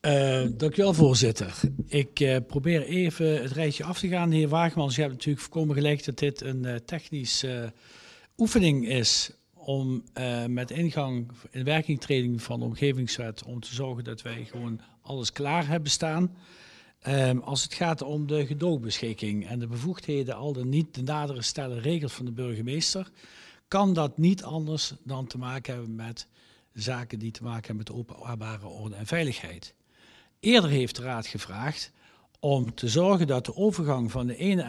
Dankjewel, voorzitter. Ik probeer even het rijtje af te gaan. De heer Wagemans, je hebt natuurlijk voorkomen gelijk dat dit een technische oefening is om met ingang in werkingtreding van de omgevingswet om te zorgen dat wij gewoon alles klaar hebben staan. Als het gaat om de gedoogbeschikking en de bevoegdheden al dan niet de nadere stellen regels van de burgemeester, kan dat niet anders dan te maken hebben met zaken die te maken hebben met openbare orde en veiligheid. Eerder heeft de Raad gevraagd om te zorgen dat de overgang van de ene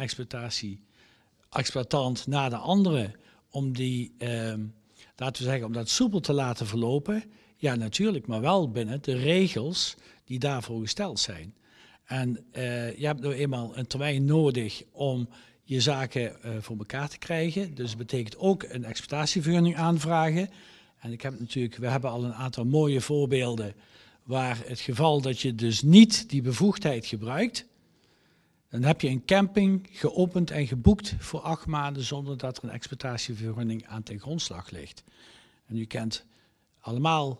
exploitant naar de andere, om die, laten we zeggen, om dat soepel te laten verlopen. Ja, natuurlijk, maar wel binnen de regels die daarvoor gesteld zijn. En je hebt nou eenmaal een termijn nodig om je zaken voor elkaar te krijgen. Dus dat betekent ook een exploitatievergunning aanvragen. En we hebben al een aantal mooie voorbeelden waar het geval dat je dus niet die bevoegdheid gebruikt, dan heb je een camping geopend en geboekt voor 8 maanden zonder dat er een exploitatievergunning aan ten grondslag ligt. En u kent allemaal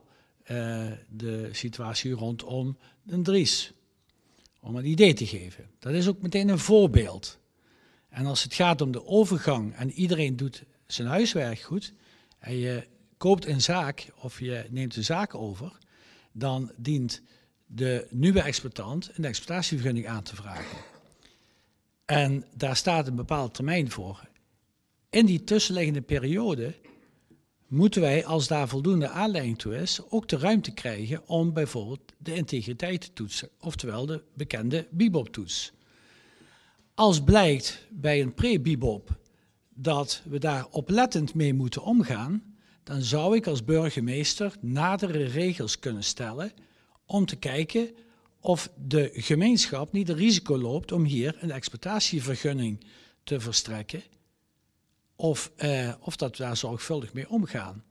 de situatie rondom Den Dries. Om een idee te geven. Dat is ook meteen een voorbeeld. En als het gaat om de overgang en iedereen doet zijn huiswerk goed en je koopt een zaak of je neemt de zaak over, dan dient de nieuwe exploitant een exploitatievergunning aan te vragen. En daar staat een bepaald termijn voor. In die tussenliggende periode moeten wij, als daar voldoende aanleiding toe is, ook de ruimte krijgen om bijvoorbeeld de integriteit te toetsen, oftewel de bekende BIBOP-toets. Als blijkt bij een pre-BIBOP dat we daar oplettend mee moeten omgaan, dan zou ik als burgemeester nadere regels kunnen stellen om te kijken of de gemeenschap niet het risico loopt om hier een exploitatievergunning te verstrekken of dat we daar zorgvuldig mee omgaan.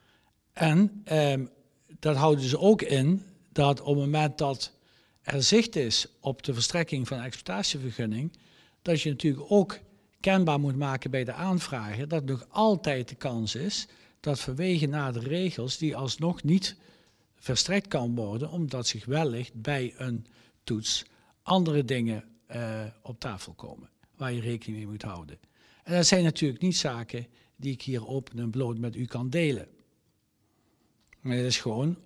En dat houden ze ook in dat op het moment dat er zicht is op de verstrekking van een exploitatievergunning, dat je natuurlijk ook kenbaar moet maken bij de aanvrager dat nog altijd de kans is dat vanwege nadere regels die alsnog niet verstrekt kan worden, omdat zich wellicht bij een toets andere dingen op tafel komen waar je rekening mee moet houden. En dat zijn natuurlijk niet zaken die ik hier open en bloot met u kan delen. Maar het is gewoon,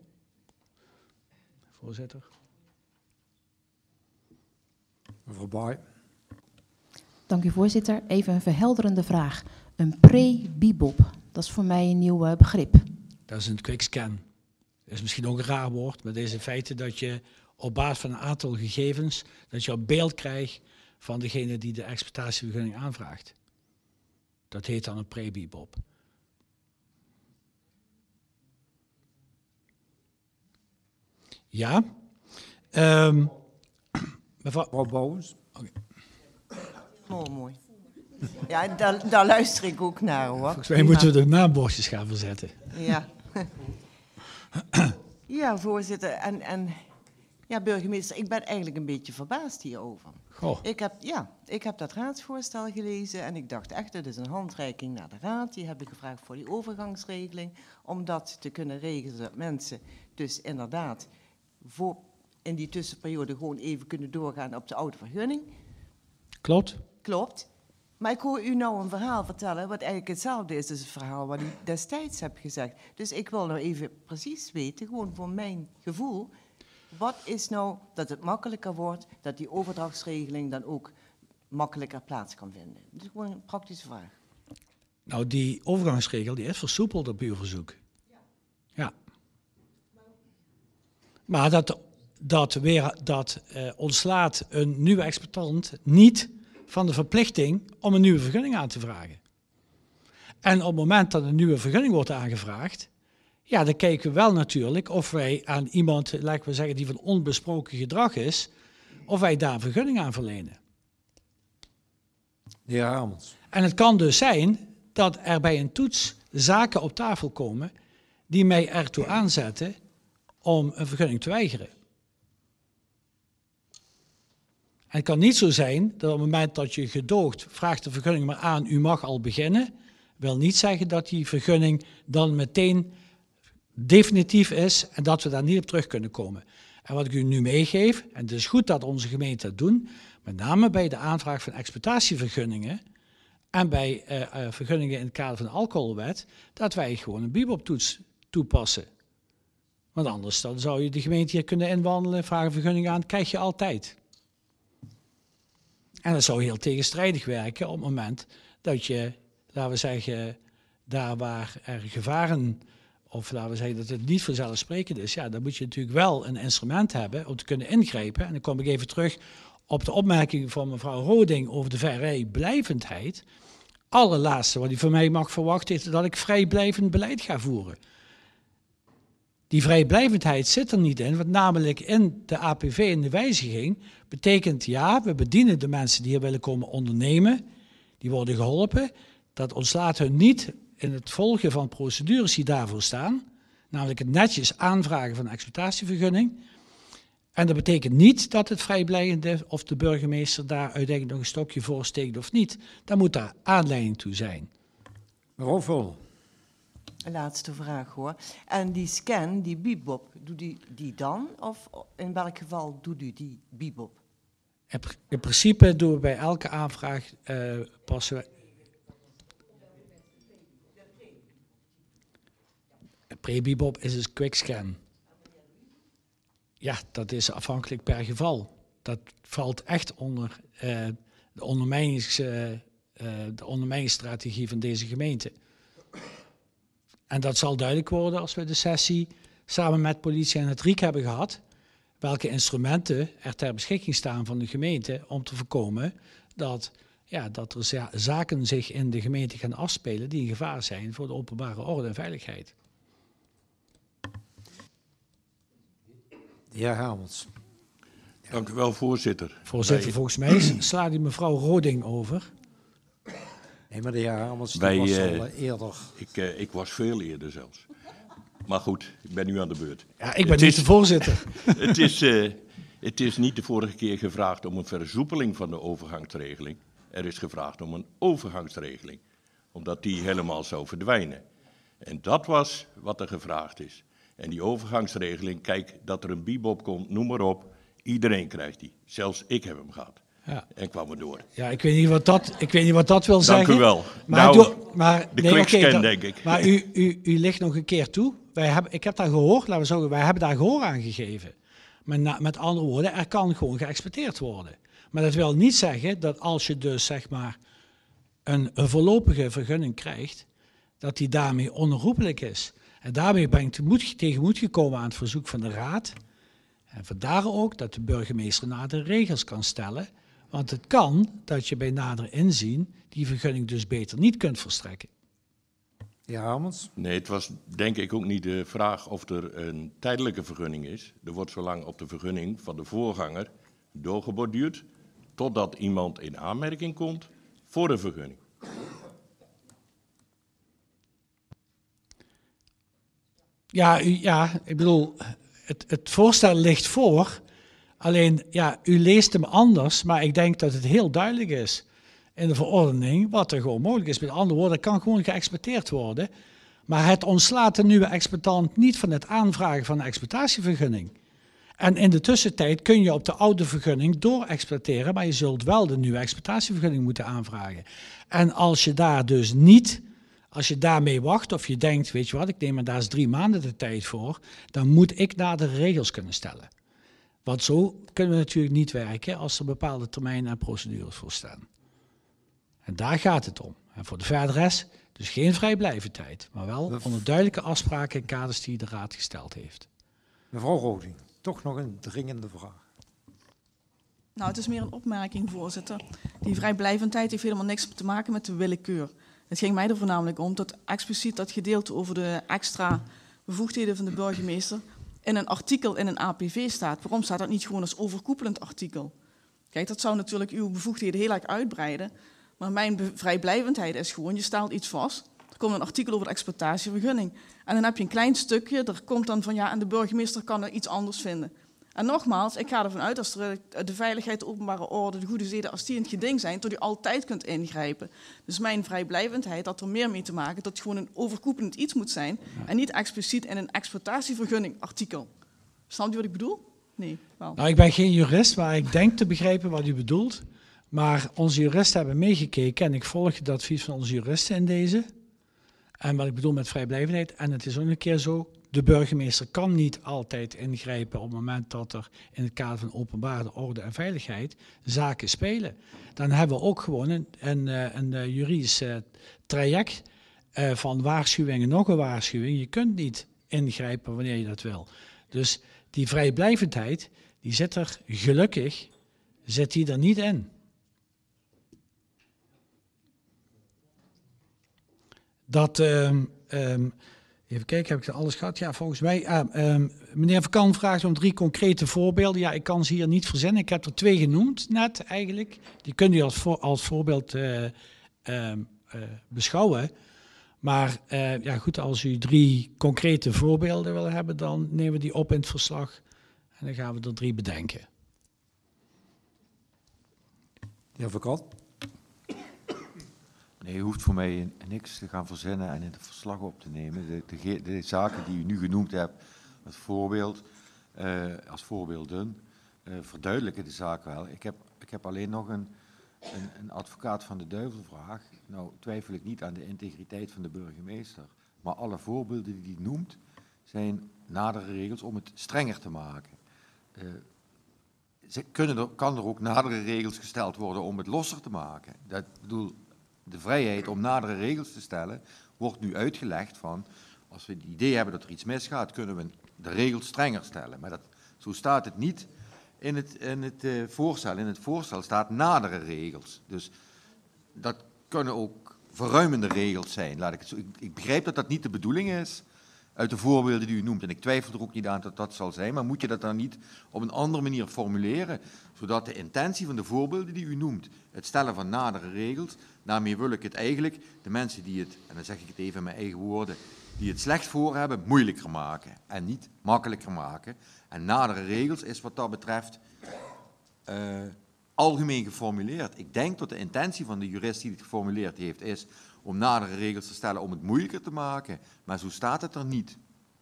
voorzitter. Mevrouw Baai. Dank u, voorzitter. Even een verhelderende vraag. Een pre-BIBOP, dat is voor mij een nieuw begrip. Dat is een quickscan. Dat is misschien ook een raar woord, maar het is in feite dat je op basis van een aantal gegevens, dat je een beeld krijgt van degene die de exploitatievergunning aanvraagt. Dat heet dan een pre-BIBOP. Ja. Mevrouw Bouwens. Okay. Oh, mooi. Ja, daar luister ik ook naar, hoor. Volgens mij moeten we de naambordjes gaan verzetten. Ja. Ja, voorzitter. En ja, burgemeester, ik ben eigenlijk een beetje verbaasd hierover. Goh. Ik heb dat raadsvoorstel gelezen en ik dacht echt, het is een handreiking naar de raad. Die hebben gevraagd voor die overgangsregeling, om dat te kunnen regelen, dat mensen dus inderdaad in die tussenperiode gewoon even kunnen doorgaan op de oude vergunning. Klopt. Klopt. Maar ik hoor u nou een verhaal vertellen wat eigenlijk hetzelfde is als het verhaal wat u destijds hebt gezegd. Dus ik wil nou even precies weten, gewoon voor mijn gevoel, wat is nou dat het makkelijker wordt, dat die overdrachtsregeling dan ook makkelijker plaats kan vinden? Dus gewoon een praktische vraag. Nou, die overgangsregel die is versoepeld op uw verzoek. Ja. Maar dat ontslaat een nieuwe exploitant niet van de verplichting om een nieuwe vergunning aan te vragen. En op het moment dat een nieuwe vergunning wordt aangevraagd, ja, dan kijken we wel natuurlijk of wij aan iemand, laten we zeggen, die van onbesproken gedrag is, of wij daar een vergunning aan verlenen. De heer Hamels. En het kan dus zijn dat er bij een toets zaken op tafel komen die mij ertoe aanzetten om een vergunning te weigeren. En het kan niet zo zijn dat op het moment dat je gedoogt, vraagt de vergunning maar aan, u mag al beginnen. Wil niet zeggen dat die vergunning dan meteen definitief is en dat we daar niet op terug kunnen komen. En wat ik u nu meegeef, en het is goed dat onze gemeenten dat doen, met name bij de aanvraag van exploitatievergunningen en bij vergunningen in het kader van de alcoholwet, dat wij gewoon een biboptoets toepassen. Want anders dan zou je de gemeente hier kunnen inwandelen, vragen vergunningen aan, krijg je altijd. En dat zou heel tegenstrijdig werken op het moment dat je, laten we zeggen, daar waar er gevaren, of laten we zeggen dat het niet vanzelfsprekend is, ja, dan moet je natuurlijk wel een instrument hebben om te kunnen ingrijpen. En dan kom ik even terug op de opmerking van mevrouw Roding over de vrijblijvendheid. Allerlaatste wat u van mij mag verwachten is dat ik vrijblijvend beleid ga voeren. Die vrijblijvendheid zit er niet in, want namelijk in de APV in de wijziging betekent ja, we bedienen de mensen die hier willen komen ondernemen, die worden geholpen. Dat ontslaat hun niet in het volgen van procedures die daarvoor staan, namelijk het netjes aanvragen van een exploitatievergunning. En dat betekent niet dat het vrijblijvende of de burgemeester daar uiteindelijk nog een stokje voor steekt of niet. Dan moet daar aanleiding toe zijn. Mevrouw Vul. Laatste vraag hoor. En die scan, die bibop, doet u die dan? Of in welk geval doet u die bibop? In principe doen we bij elke aanvraag passen we. Pre-bibop is dus quickscan. Ja, dat is afhankelijk per geval. Dat valt echt onder de ondermijningsstrategie van deze gemeente. En dat zal duidelijk worden als we de sessie samen met politie en het RIEK hebben gehad. Welke instrumenten er ter beschikking staan van de gemeente om te voorkomen dat er zaken zich in de gemeente gaan afspelen die een gevaar zijn voor de openbare orde en veiligheid. De heer Hamels. Dank u wel, voorzitter. Voorzitter, volgens mij slaat u mevrouw Roding over. Nee, maar de heer Hamels Wij, was al eerder. Ik was veel eerder zelfs. Maar goed, ik ben nu aan de beurt. Ja, ik ben niet de voorzitter. Het is niet de vorige keer gevraagd om een versoepeling van de overgangsregeling. Er is gevraagd om een overgangsregeling, omdat die helemaal zou verdwijnen. En dat was wat er gevraagd is. En die overgangsregeling, kijk, dat er een bibop komt, noem maar op. Iedereen krijgt die. Zelfs ik heb hem gehad. Ja. En kwam er door. Ja, ik weet niet wat dat wil zeggen. Dank u wel. Maar, de quickscan, denk ik. Maar u ligt nog een keer toe. Ik heb daar gehoor, laten we zeggen, wij hebben daar gehoor aan gegeven. Met andere woorden, er kan gewoon geëxporteerd worden. Maar dat wil niet zeggen dat als je dus zeg maar een voorlopige vergunning krijgt, dat die daarmee onherroepelijk is. En daarmee ben ik tegemoet gekomen aan het verzoek van de Raad. En vandaar ook dat de burgemeester nadere regels kan stellen. Want het kan dat je bij nader inzien die vergunning dus beter niet kunt verstrekken. De heer Hamels. Nee, het was denk ik ook niet de vraag of er een tijdelijke vergunning is. Er wordt zolang op de vergunning van de voorganger doorgeborduurd, totdat iemand in aanmerking komt voor een vergunning. Ja, ik bedoel, het voorstel ligt voor. Alleen, ja, u leest hem anders, maar ik denk dat het heel duidelijk is in de verordening wat er gewoon mogelijk is. Met andere woorden, er kan gewoon geëxporteerd worden. Maar het ontslaat de nieuwe exploitant niet van het aanvragen van een exploitatievergunning. En in de tussentijd kun je op de oude vergunning doorexploiteren, maar je zult wel de nieuwe exploitatievergunning moeten aanvragen. En als je daar dus niet, als je daarmee wacht of je denkt, weet je wat, ik neem er daar eens 3 maanden de tijd voor, dan moet ik nadere regels kunnen stellen. Want zo kunnen we natuurlijk niet werken als er bepaalde termijnen en procedures voor staan. En daar gaat het om. En voor de verdere rest, dus geen vrijblijvendheid, maar wel onder duidelijke afspraken en kaders die de Raad gesteld heeft. Mevrouw Roding, toch nog een dringende vraag. Nou, het is meer een opmerking, voorzitter. Die vrijblijvendheid heeft helemaal niks te maken met de willekeur. Het ging mij er voornamelijk om dat expliciet dat gedeelte over de extra bevoegdheden van de burgemeester in een artikel in een APV staat. Waarom staat dat niet gewoon als overkoepelend artikel? Kijk, dat zou natuurlijk uw bevoegdheden heel erg uitbreiden. Maar mijn vrijblijvendheid is gewoon, je stelt iets vast. Er komt een artikel over de exploitatievergunning. En dan heb je een klein stukje, er komt dan van ja, en de burgemeester kan er iets anders vinden. En nogmaals, ik ga ervan uit, als er de veiligheid, de openbare orde, de goede zeden, als die in het geding zijn, dat u altijd kunt ingrijpen. Dus mijn vrijblijvendheid had er meer mee te maken dat het gewoon een overkoepelend iets moet zijn en niet expliciet in een exploitatievergunning artikel. Snap je wat ik bedoel? Nee, wel. Nou, ik ben geen jurist, maar ik denk te begrijpen wat u bedoelt. Maar onze juristen hebben meegekeken en ik volg het advies van onze juristen in deze. En wat ik bedoel met vrijblijvendheid, en het is ook een keer zo, de burgemeester kan niet altijd ingrijpen op het moment dat er in het kader van openbare orde en veiligheid zaken spelen. Dan hebben we ook gewoon een juridisch traject van waarschuwingen, nog een waarschuwing. Je kunt niet ingrijpen wanneer je dat wil. Dus die vrijblijvendheid, die zit er gelukkig, zit die er niet in. Dat, even kijken, heb ik alles gehad? Ja, volgens mij. Meneer Verkan vraagt om 3 concrete voorbeelden. Ja, ik kan ze hier niet verzinnen. Ik heb er 2 genoemd net eigenlijk. Die kunt u als voorbeeld beschouwen. Maar ja, goed, als u 3 concrete voorbeelden wil hebben, dan nemen we die op in het verslag. En dan gaan we er 3 bedenken. De heer Verkat. Nee, u hoeft voor mij niks te gaan verzinnen en in het verslag op te nemen. De zaken die u nu genoemd hebt als voorbeelden, verduidelijken de zaak wel. Ik heb alleen nog een advocaat van de duivel vraag. Nou twijfel ik niet aan de integriteit van de burgemeester. Maar alle voorbeelden die hij noemt, zijn nadere regels om het strenger te maken. Kan er ook nadere regels gesteld worden om het losser te maken? De vrijheid om nadere regels te stellen wordt nu uitgelegd van, als we het idee hebben dat er iets misgaat, kunnen we de regels strenger stellen. Maar zo staat het niet in het voorstel. In het voorstel staat nadere regels. Dus dat kunnen ook verruimende regels zijn. Ik begrijp dat dat niet de bedoeling is uit de voorbeelden die u noemt. En ik twijfel er ook niet aan dat dat zal zijn. Maar moet je dat dan niet op een andere manier formuleren, zodat de intentie van de voorbeelden die u noemt, het stellen van nadere regels, daarmee wil ik het eigenlijk de mensen die het, en dan zeg ik het even in mijn eigen woorden, die het slecht voor hebben, moeilijker maken en niet makkelijker maken. En nadere regels is wat dat betreft algemeen geformuleerd. Ik denk dat de intentie van de jurist die het geformuleerd heeft is om nadere regels te stellen om het moeilijker te maken, maar zo staat het er niet.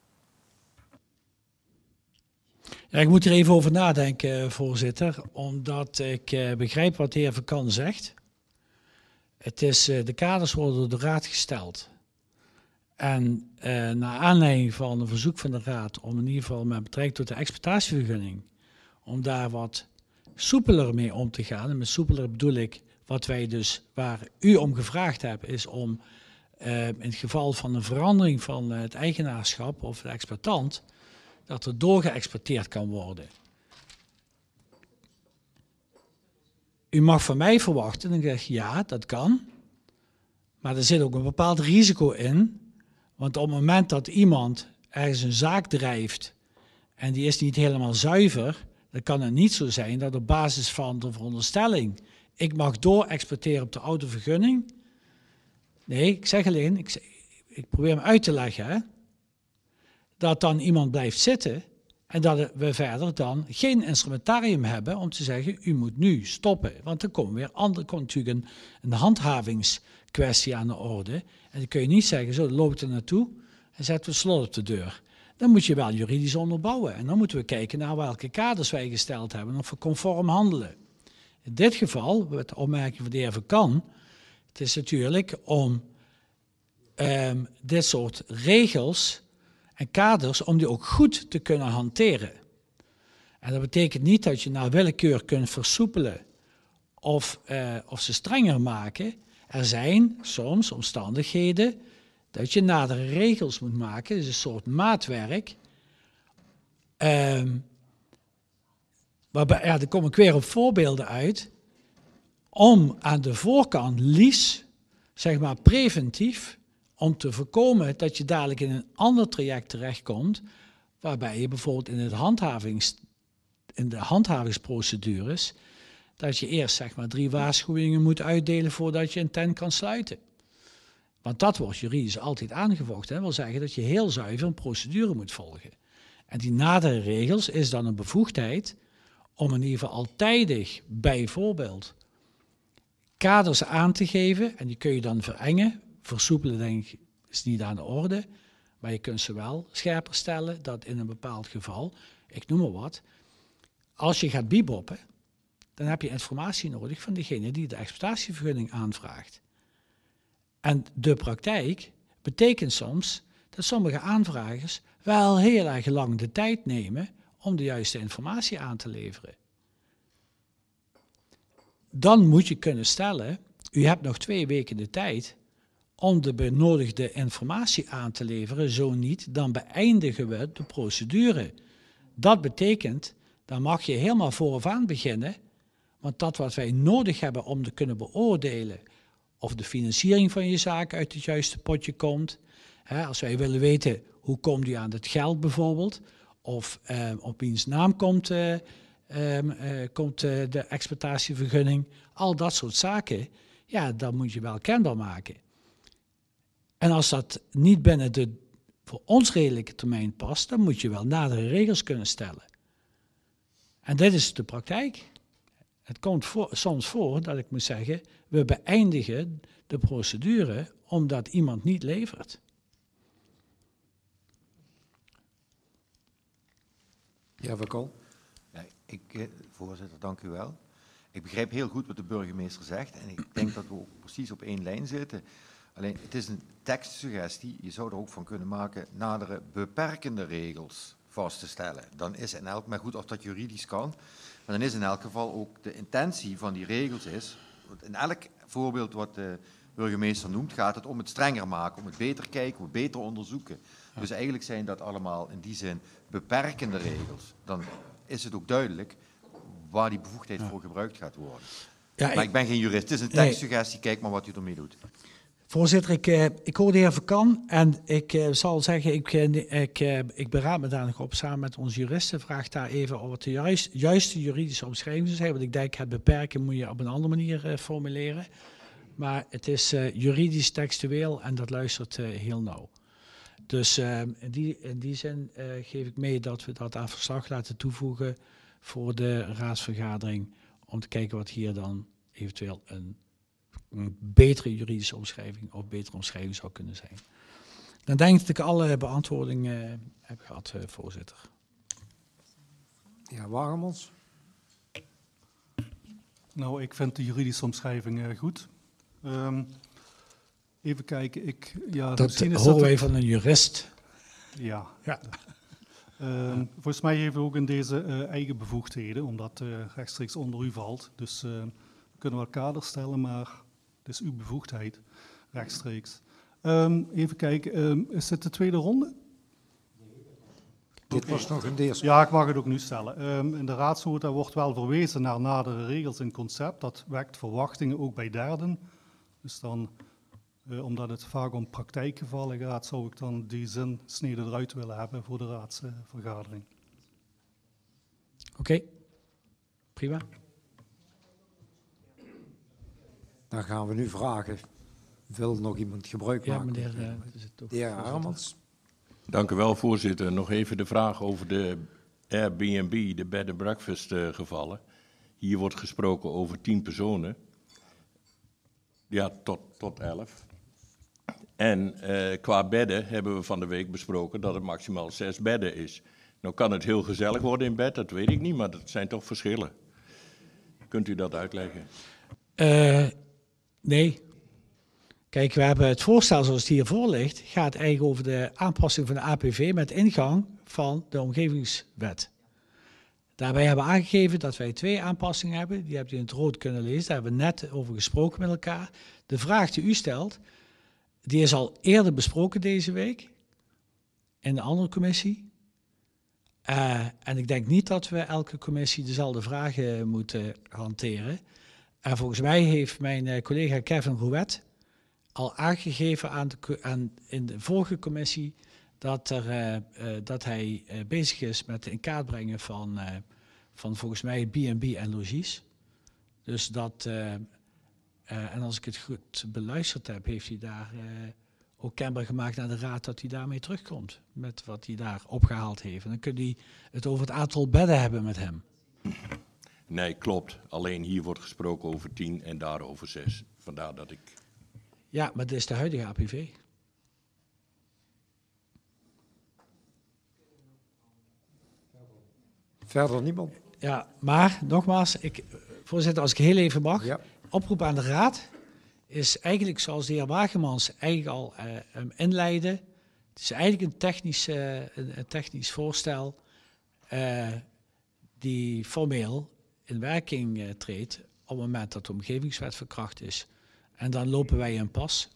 Ja, ik moet er even over nadenken, voorzitter, omdat ik begrijp wat de heer Verkan zegt. Het is, de kaders worden door de raad gesteld. En naar aanleiding van een verzoek van de raad om in ieder geval met betrekking tot de exploitatievergunning, om daar wat soepeler mee om te gaan. En met soepeler bedoel ik, waar u om gevraagd hebt, is om in het geval van een verandering van het eigenaarschap of de exploitant, dat er doorgeëxploiteerd kan worden. U mag van mij verwachten, en ik zeg ja, dat kan, maar er zit ook een bepaald risico in, want op het moment dat iemand ergens een zaak drijft en die is niet helemaal zuiver, dan kan het niet zo zijn dat op basis van de veronderstelling ik mag doorexploiteren op de oude vergunning. Nee, ik zeg alleen, ik probeer hem uit te leggen, hè, dat dan iemand blijft zitten en dat we verder dan geen instrumentarium hebben om te zeggen, u moet nu stoppen. Want er komt natuurlijk een handhavingskwestie aan de orde. En dan kun je niet zeggen, zo, dan loopt er naartoe en zetten we slot op de deur. Dan moet je wel juridisch onderbouwen. En dan moeten we kijken naar welke kaders wij gesteld hebben of we conform handelen. In dit geval, met de opmerking van de heer Verkan, het is natuurlijk om dit soort regels en kaders, om die ook goed te kunnen hanteren. En dat betekent niet dat je naar willekeur kunt versoepelen of ze strenger maken. Er zijn soms omstandigheden dat je nadere regels moet maken. Het is een soort maatwerk. Waarbij, ja, daar kom ik weer op voorbeelden uit. Om aan de voorkant liefst, zeg maar preventief, om te voorkomen dat je dadelijk in een ander traject terechtkomt, waarbij je bijvoorbeeld in de handhavingsprocedures, dat je eerst zeg maar 3 waarschuwingen moet uitdelen voordat je een tent kan sluiten. Want dat wordt juridisch altijd aangevochten. Dat wil zeggen dat je heel zuiver een procedure moet volgen. En die nadere regels is dan een bevoegdheid om in ieder geval al tijdig bijvoorbeeld kaders aan te geven. En die kun je dan verengen. Versoepelen denk ik is niet aan de orde. Maar je kunt ze wel scherper stellen dat in een bepaald geval, ik noem maar wat, als je gaat biboppen, dan heb je informatie nodig van degene die de exploitatievergunning aanvraagt. En de praktijk betekent soms dat sommige aanvragers wel heel erg lang de tijd nemen om de juiste informatie aan te leveren. Dan moet je kunnen stellen, u hebt nog 2 weken de tijd om de benodigde informatie aan te leveren. Zo niet, dan beëindigen we de procedure. Dat betekent, dan mag je helemaal vooraf beginnen, want dat wat wij nodig hebben om te kunnen beoordelen of de financiering van je zaak uit het juiste potje komt. Als wij willen weten hoe komt u aan het geld bijvoorbeeld, of op wiens naam komt de exploitatievergunning, al dat soort zaken, ja, dat moet je wel kenbaar maken. En als dat niet binnen de voor ons redelijke termijn past, dan moet je wel nadere regels kunnen stellen. En dit is de praktijk. Het komt soms voor dat ik moet zeggen, we beëindigen de procedure omdat iemand niet levert. Ja, Verkool. Ja, voorzitter, dank u wel. Ik begrijp heel goed wat de burgemeester zegt en ik denk dat we ook precies op één lijn zitten. Alleen, het is een tekstsuggestie, je zou er ook van kunnen maken, nadere beperkende regels vast te stellen. Dan is in elk, maar goed, of dat juridisch kan, maar dan is in elk geval ook de intentie van die regels is, in elk voorbeeld wat de burgemeester noemt, gaat het om het strenger maken, om het beter kijken, om het beter onderzoeken. Ja. Dus eigenlijk zijn dat allemaal in die zin beperkende regels. Dan is het ook duidelijk waar die bevoegdheid voor gebruikt gaat worden. Ja, maar ik ben geen jurist, het is een tekstsuggestie, kijk maar wat u ermee doet. Voorzitter, ik hoor de heer Verkan en ik zal zeggen, ik beraad me daar nog op samen met onze juristen. Vraag daar even of het de juiste juridische omschrijving zijn, want ik denk het beperken moet je op een andere manier formuleren. Maar het is juridisch textueel en dat luistert heel nauw. Dus in die zin geef ik mee dat we dat aan verslag laten toevoegen voor de raadsvergadering, om te kijken wat hier dan eventueel een betere juridische omschrijving of betere omschrijving zou kunnen zijn. Dan denk ik dat ik alle beantwoordingen heb gehad, voorzitter. Ja, Wagemons. Nou, ik vind de juridische omschrijving goed. Even kijken. Dat horen wij van een jurist. Ja. Volgens mij heeft u ook in deze eigen bevoegdheden, omdat rechtstreeks onder u valt. Dus we kunnen wel kaders stellen, maar het is uw bevoegdheid, rechtstreeks. Even kijken, is dit de tweede ronde? Dit was nog een eerste. Ja, ik mag het ook nu stellen. In de raadsnota wordt wel verwezen naar nadere regels en concept. Dat wekt verwachtingen ook bij derden. Dus dan, omdat het vaak om praktijkgevallen gaat, zou ik dan die zinsnede eruit willen hebben voor de raadsvergadering. Oké, prima. Dan gaan we nu vragen, wil nog iemand gebruik maken? Ja, meneer, de heer Armans. Dank u wel, voorzitter. Nog even de vraag over de Airbnb, de bed and breakfast gevallen. Hier wordt gesproken over 10 personen. Ja, tot 11. En qua bedden hebben we van de week besproken dat het maximaal 6 bedden is. Nou kan het heel gezellig worden in bed, dat weet ik niet, maar dat zijn toch verschillen. Kunt u dat uitleggen? Nee. Kijk, we hebben het voorstel zoals het hiervoor ligt, gaat eigenlijk over de aanpassing van de APV met ingang van de omgevingswet. Daarbij hebben we aangegeven dat wij 2 aanpassingen hebben. Die hebt u in het rood kunnen lezen. Daar hebben we net over gesproken met elkaar. De vraag die u stelt, die is al eerder besproken deze week in de andere commissie. En ik denk niet dat we elke commissie dezelfde vragen moeten hanteren. En volgens mij heeft mijn collega Kevin Rouet al aangegeven in de vorige commissie dat hij bezig is met het in kaart brengen van volgens mij B&B en logies. Dus dat, en als ik het goed beluisterd heb, heeft hij daar ook kenbaar gemaakt naar de raad dat hij daarmee terugkomt. Met wat hij daar opgehaald heeft. En dan kun je het over het aantal bedden hebben met hem. Nee, klopt. Alleen hier wordt gesproken over 10 en daar over 6. Vandaar dat ik... Ja, maar dit is de huidige APV. Verder niemand? Ja, maar nogmaals, voorzitter, als ik heel even mag. Ja. Oproep aan de Raad is eigenlijk zoals de heer Wagemans eigenlijk al inleidde. Het is eigenlijk een technisch voorstel die formeel in werking treedt op het moment dat de omgevingswet verkracht is. En dan lopen wij een pas.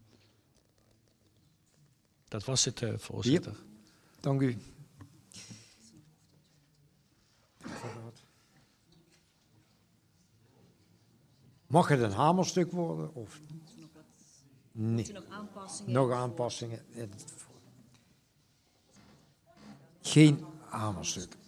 Dat was het, voorzitter. Ja. Dank u. Mag het een hamerstuk worden? Of? Nee. Nog aanpassingen. Geen hamerstuk.